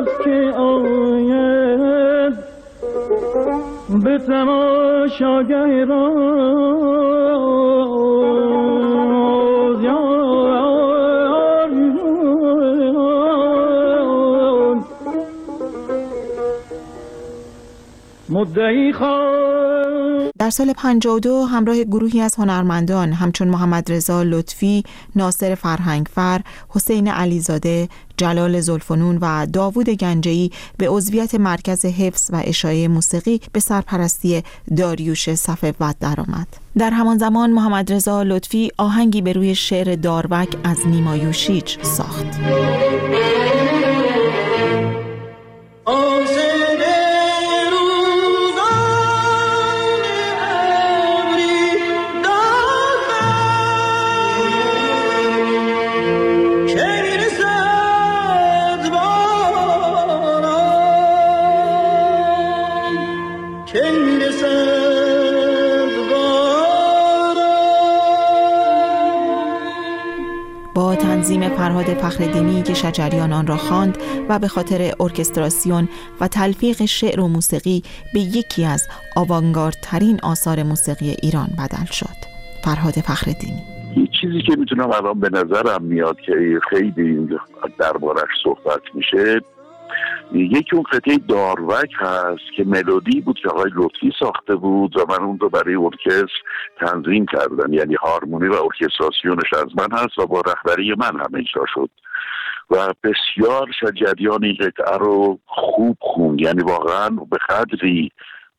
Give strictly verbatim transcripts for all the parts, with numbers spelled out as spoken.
است که آید به تماشاگه راز یار مدعی خواهد. در سال پنجاه و دو همراه گروهی از هنرمندان همچون محمد رضا لطفی، ناصر فرهنگفر، حسین علیزاده، جلال زلفنون و داوود گنجه‌ای به عضویت مرکز حفظ و اشاعه موسیقی به سرپرستی داریوش صفوت درآمد. در همان زمان محمد رضا لطفی آهنگی به روی شعر داروک از نیما یوشیج ساخت. با تنظیم فرهاد فخرالدینی که شجریان آن را خواند و به خاطر ارکستراسیون و تلفیق شعر و موسیقی به یکی از آوانگاردترین آثار موسیقی ایران بدل شد. فرهاد فخرالدینی: یه چیزی که میتونم الان به نظرم میاد که خیلی دربارش صحبت میشه، یکی اون قطعه داروک هست که ملودی بود که آقای لطفی ساخته بود و من اون رو برای ارکستر تنظیم کردم، یعنی هارمونی و ارکستراسیونش از من هست و با رهبری من هم اجرا شد و بسیار شجریان این قطعه رو خوب خوند، یعنی واقعا به قدری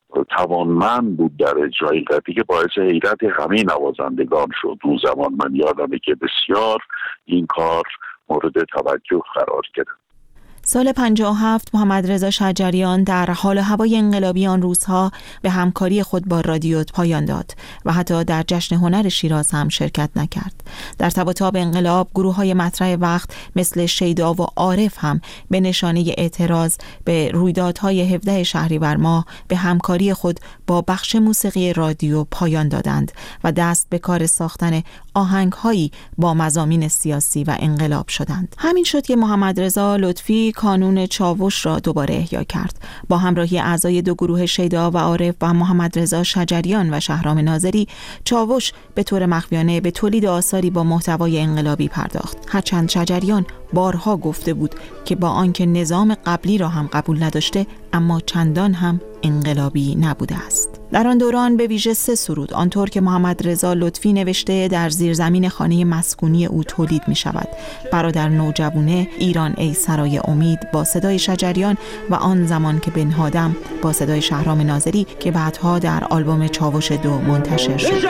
توانمند بود در اجرای قطعه که باعث حیرت همه نوازندگان شد. اون زمان من یادمه که بسیار این کار مورد توجه قرار گرفت. سال پنجاه و هفت محمد رضا شجریان در حال و هوای انقلابی آن روزها به همکاری خود با رادیو پایان داد و حتی در جشن هنر شیراز هم شرکت نکرد. در تب و تاب انقلاب گروه‌های مطرح وقت مثل شیدا و عارف هم به نشانه اعتراض به رویدادهای هفدهم شهریور ماه به همکاری خود با بخش موسیقی رادیو پایان دادند و دست به کار ساختن آهنگ‌هایی با مضامین سیاسی و انقلاب شدند. همین شد که محمد رضا لطفی کانون چاوش را دوباره احیا کرد. با همراهی اعضای دو گروه شیدا و عارف و محمد رضا شجریان و شهرام ناظری، چاوش به طور مخفیانه به تولید آثاری با محتوای انقلابی پرداخت. هرچند شجریان بارها گفته بود که با آنکه نظام قبلی را هم قبول نداشته، اما چندان هم انقلابی نبوده است. در آن دوران به ویژه سه سرود آنطور که محمد رضا لطفی نوشته در زیرزمین خانه مسکونی او تولید می شود. برادر نوجوانه، ایران ای سرای امید با صدای شجریان و آن زمان که بنهادم با صدای شهرام ناظری که بعدها در آلبوم چاوش دو منتشر شد.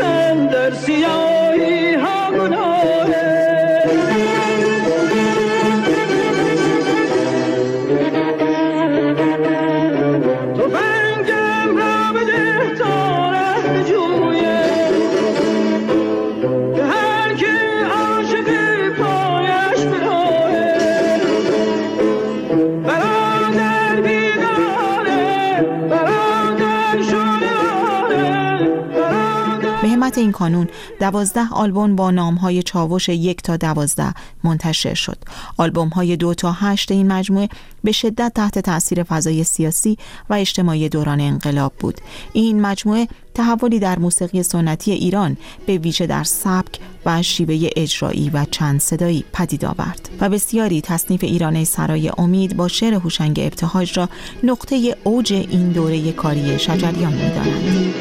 این کانون دوازده آلبوم با نامهای چاوش یک تا دوازده منتشر شد. آلبوم های دو تا هشت این مجموعه به شدت تحت تأثیر فضای سیاسی و اجتماعی دوران انقلاب بود. این مجموعه تحولی در موسیقی سنتی ایران به ویژه در سبک و شیوه اجرایی و چند صدایی پدید آورد و بسیاری تصنیف ایران ای سرای امید با شعر هوشنگ ابتهاج را نقطه اوج این دوره کاری شجریان می‌دانند.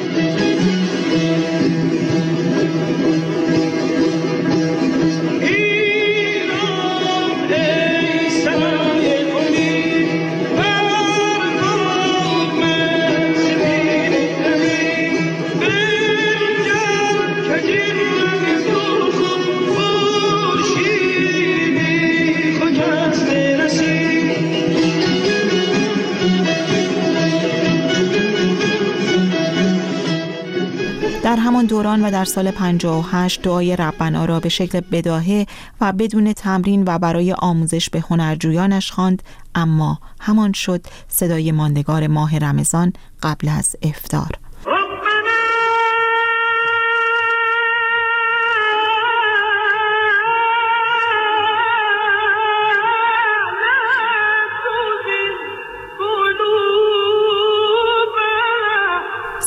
در همان دوران و در سال پنجاه و هشت دعای ربنا را به شکل بداهه و بدون تمرین و برای آموزش به هنرجویانش خواند، اما همان شد صدای ماندگار ماه رمضان قبل از افطار.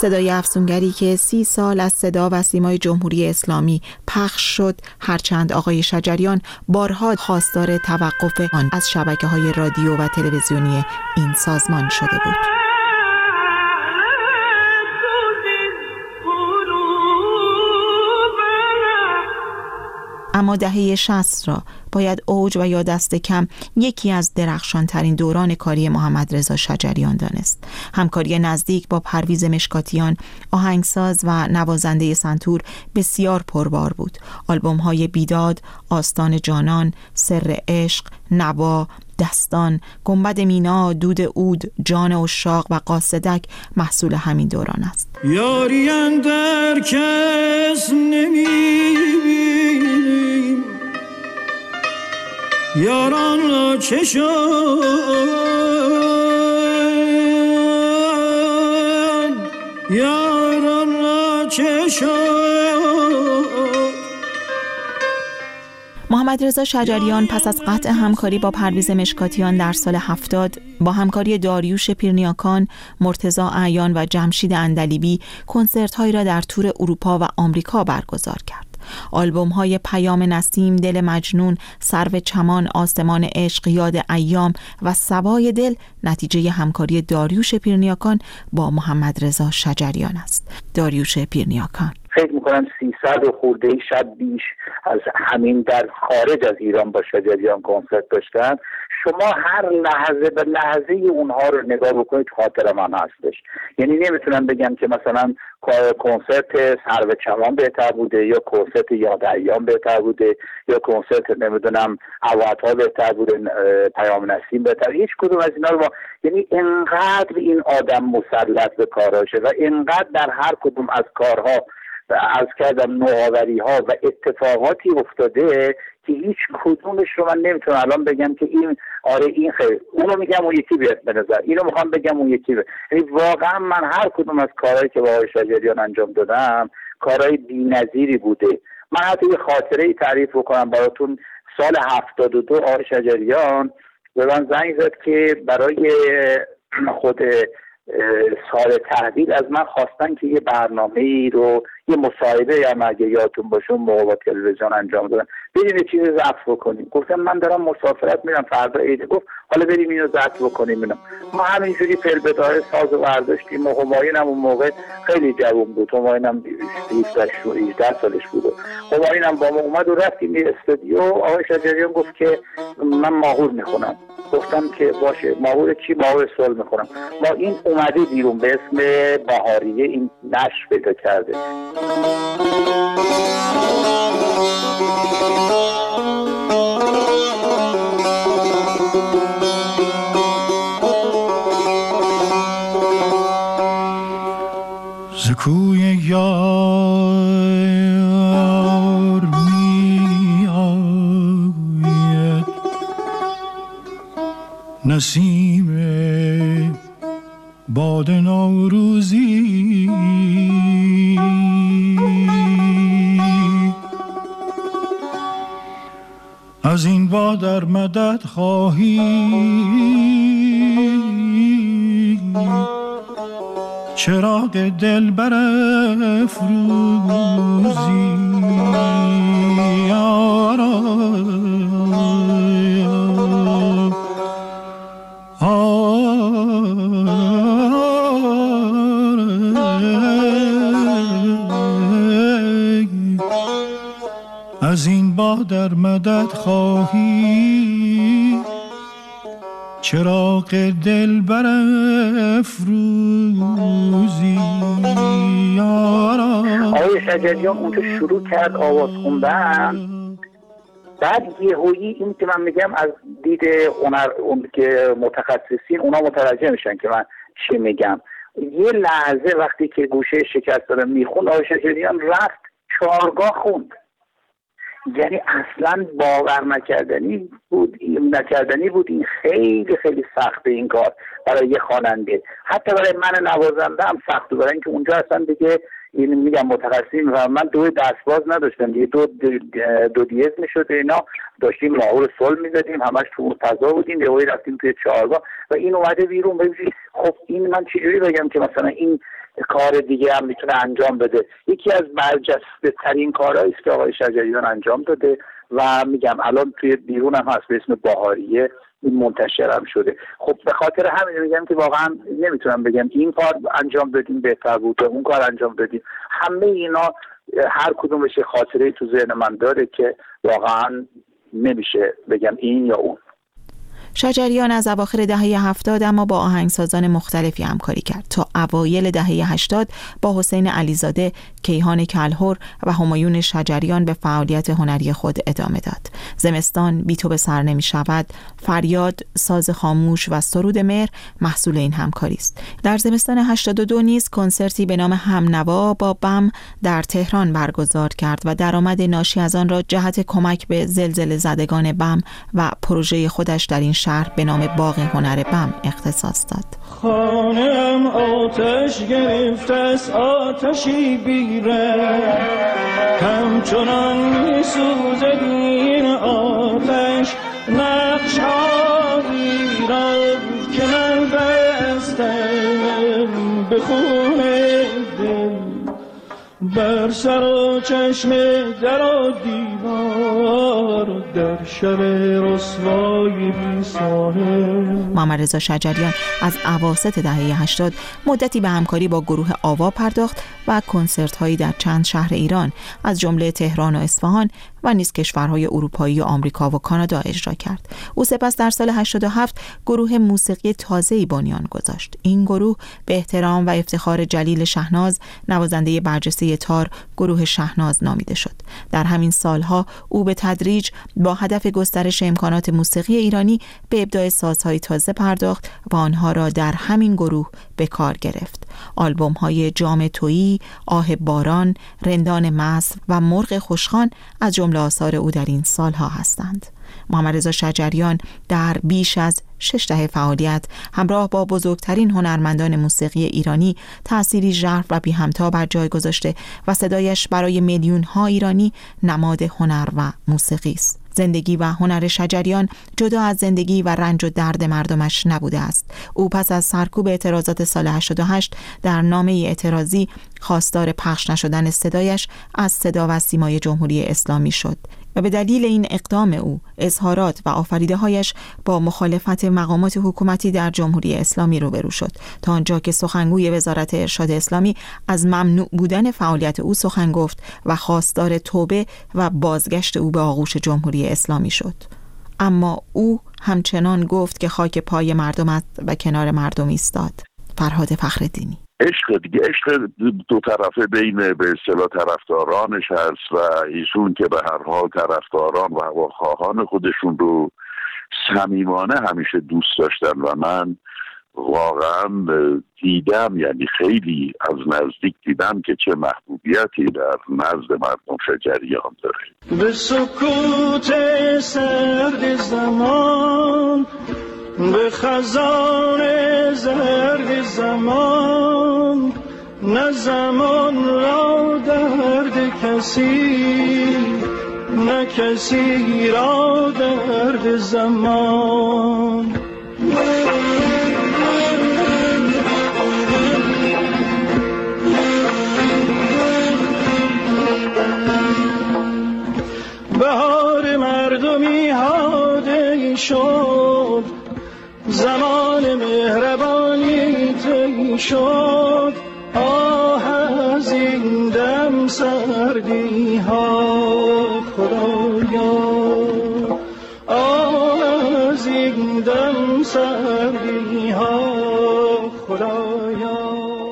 صدای افسونگری که سی سال از صدا و سیمای جمهوری اسلامی پخش شد، هرچند آقای شجریان بارها خواستار توقف آن از شبکه‌های رادیو و تلویزیونی این سازمان شده بود. اما دهه شصت را باید اوج و یا دست کم یکی از درخشان ترین دوران کاری محمد رضا شجریان دانست. همکاری نزدیک با پرویز مشکاتیان، آهنگساز و نوازنده سنتور، بسیار پربار بود. آلبوم های بیداد، آستان جانان، سر عشق، نوا، دستان، گنبد مینا، دود عود، جان عشاق و قاصدک محصول همین دوران است. یاری اندر کس نمی‌بینیم، یاران را چه شد، یاران را چه شد. محمد رضا شجریان پس از قطع همکاری با پرویز مشکاتیان در سال هفتاد با همکاری داریوش پیرنیاکان، مرتضی اعیان و جمشید عندلیبی کنسرت‌هایی را در تور اروپا و آمریکا برگزار کرد. آلبوم‌های پیام نسیم، دل مجنون، سرو چمان، آسمان عشق، یاد ایام و صبای دل نتیجه همکاری داریوش پیرنیاکان با محمد رضا شجریان است. داریوش پیرنیاکان: فکر میکنم سیصد و خورده شب بیش از همین در خارج از ایران با شجریان کنسرت داشتن. شما هر لحظه به لحظه اونها رو نگاه بکنید خاطر من هستش. یعنی نمیتونم بگم که مثلا کنسرت سرو چمان بهتر بوده یا کنسرت یاد ایام بهتر بوده یا کنسرت نمیدونم عوض‌ها بهتر بوده، پیام نسیم بهتر. هیچ کدوم از اینا رو با... یعنی انقدر این آدم مسلط به کاراشه و انقدر در هر کدوم از کارها از کردم نوآوری ها و اتفاقاتی افتاده که هیچ کدومش رو من نمیتونم الان بگم که این آره این خیلی، اونو میگم اون یکی بیاد به نظر، اینو میخوام بگم اون یکی بیاد. یعنی واقعا من هر کدوم از کارهایی که با آقای شجریان انجام دادم کارهای بی‌نظیری بوده. من حتی یه خاطره ای تعریف بکنم براتون. سال هفتاد و دو آقای شجریان به من زنگ زد که برای خود سال تحویل از من خواستن که یه برنامه‌ای رو، یه مصاحبه هم اگه یادتون باشه موقع با تلویزیون انجام دادن، بریم یه چیزی ضبط بکنیم. گفتم من دارم مسافرت میرم فردا عید. گفت حالا بریم اینو ضبط بکنیم. اینا ما همینجوری فلبدای ساز و برداشتیم. همایون هم اون موقع خیلی جوان بود، همایون هم هجده سالش بود. همایون هم با ما اومد و رفتیم یه استودیو. آقای شجریان گفت که من ماهور میخونم. گفتم که باشه. ماهور چی؟ ماهور سول میخونم. ما این اومده بیرون به اسم بهاریه، این نشر پیدا کرده. زکوی یار می آید نسیم باد نوروزی، از این باد در مدد خواهی چراغ دل برافروزی. از این باد در مدد خواهی چراغ دل برافروزی. آقای شجریان اون که شروع کرد آواز خوندن، بعد یهویی این که من میگم از دید هنر اون که متخصصین اونا متوجه میشن که من چی میگم. یه لحظه وقتی که گوشه شکست داره میخوند، آقای شجریان رفت چهارگاه خوند. یعنی اصلا باور نکردنی بود نکردنی بود این خیلی خیلی سخته این کار برای یه خواننده، حتی برای من نوازنده هم سخته، برای اینکه اونجا اصلا دیگه این میگم متخصصین و من دو دستباز نداشتم دیگه، دو دو دیز میشد اینا، داشتیم ماهور سول میزدیم، همش تو مرتضا بودیم، یهو رفتیم توی چهارگاه و این اومده بیرون. ببینید خب این من چجوری بگم که مثلا این کار دیگه هم میتونه انجام بده. یکی از برجسته ترین کارهایی است که آقای شجریان انجام داده و میگم الان توی بیرون هم هست به اسم باهاریه، این منتشر هم شده. خب به خاطر همین میگم که واقعا نمیتونم بگم این کار انجام بدیم بهتر بود اون کار انجام بدیم. همه اینا هر کدومش خاطره تو ذهن من داره که واقعا نمیشه بگم این یا اون. شجریان از اواخر دهه هفتاد اما با آهنگسازان مختلفی همکاری کرد تا اوایل دهه هشتاد با حسین علیزاده، کیهان کلهر و همایون شجریان به فعالیت هنری خود ادامه داد. زمستان، بی تو به سر نمی شود، فریاد، ساز خاموش و سرود مهر محصول این همکاری است. در زمستان هشتاد و دو نیز کنسرتی به نام همنوا با بم در تهران برگزار کرد و درآمد ناشی از آن را جهت کمک به زلزله زدگان بم و پروژه خودش در این شهر به نام باغ هنر بم اختصاص داد. خانم آتش گرفت از آتشی بیره، همچنان می‌سوزد این آتش نقش هایی را که من بستم به خون دل، بر سر و چشم در و دیوار در شب رسوای بی ساحل. محمد رضا شجریان از اواسط دهه هشتاد مدتی به همکاری با گروه آوا پرداخت و کنسرت هایی در چند شهر ایران از جمله تهران و اصفهان و نیز کشورهای اروپایی و آمریکا و کانادا اجرا کرد. او سپس در سال هشتاد و هفت گروه موسیقی تازه‌ای بنیان گذاشت. این گروه به احترام و افتخار جلیل شهناز، نوازنده برجسته تار، گروه شهناز نامیده شد. در همین سالها او به تدریج با هدف گسترش امکانات موسیقی ایرانی به ابداع سازهای تازه پرداخت و آنها را در همین گروه به کار گرفت. آلبوم‌های جام تویی، آه باران، رندان مست و مرغ خوشخوان از جمله آثار او در این سالها هستند. محمد رضا شجریان در بیش از شش دهه فعالیت همراه با بزرگترین هنرمندان موسیقی ایرانی تأثیری ژرف و بی همتا بر جای گذاشته و صدایش برای میلیون ها ایرانی نماد هنر و موسیقی است. زندگی و هنر شجریان جدا از زندگی و رنج و درد مردمش نبوده است. او پس از سرکوب اعتراضات سال هشتاد و هشت در نامه اعتراضی خواستار پخش نشدن صدایش از صدا و سیمای جمهوری اسلامی شد و به دلیل این اقدام او اظهارات و آفریده‌هایش با مخالفت مقامات حکومتی در جمهوری اسلامی روبرو شد، تا آنجا که سخنگوی وزارت ارشاد اسلامی از ممنوع بودن فعالیت او سخن گفت و خواستار توبه و بازگشت او به آغوش جمهوری اسلامی شد. اما او همچنان گفت که خاک پای مردم است و کنار مردم ایستاد. فرهاد فخرالدینی. عشق دیگه، عشق دو طرفه بین به اصطلاح طرفدارانش هست و ایشون که به هر حال طرفداران و هواخواهان خودشون رو صمیمانه همیشه دوست داشتن و من واقعا دیدم، یعنی خیلی از نزدیک دیدم که چه محبوبیتی در نزد مردم شجریان داره. به سکوت سرد زمان، به خزان زرد زمان، نه زمان را درد کسی، نه کسی را درد زمان. بهار مردمی هاده شد، زمان مهربانی طی شد، آه از این دم سردی ها خدایا، آه از این دم سردی ها خدایا.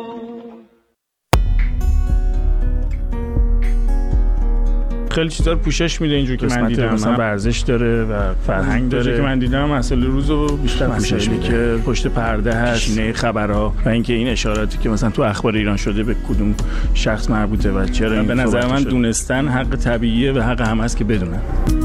خیلی چیزا رو پوشش میده اینجور که من دیدم، مثلا ورزش داره و فرهنگ داره که من دیدم مسئله روزو بیشتر پوشش میده که پشت پرده هست، پیشینه خبرها و اینکه این اشاراتی که مثلا تو اخبار ایران شده به کدوم شخص مربوطه و چرا این به نظر من شده. دونستن حق طبیعیه و حق هم هست که بدونن.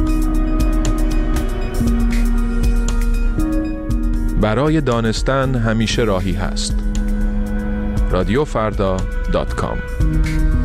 برای دانستن همیشه راهی هست. رادیو فردا دات کام